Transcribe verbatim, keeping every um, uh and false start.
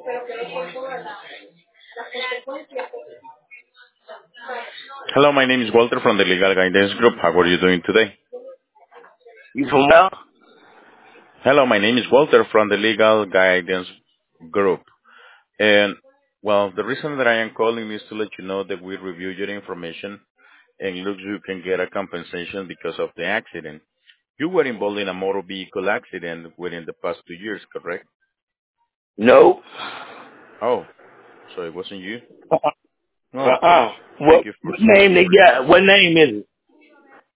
Hello, my name is Walter from the Legal Guidance Group. How are you doing today? You from where? Hello, my name is Walter from the Legal Guidance Group. And, well, the reason that I am calling is to let you know that we review your information and look you can get a compensation because of the accident. You were involved in a motor vehicle accident within the past two years, correct? No. Oh, so it wasn't you? Uh-uh. Oh, okay. Uh-uh. Thank What, you for what name they for your got? time. What name is it?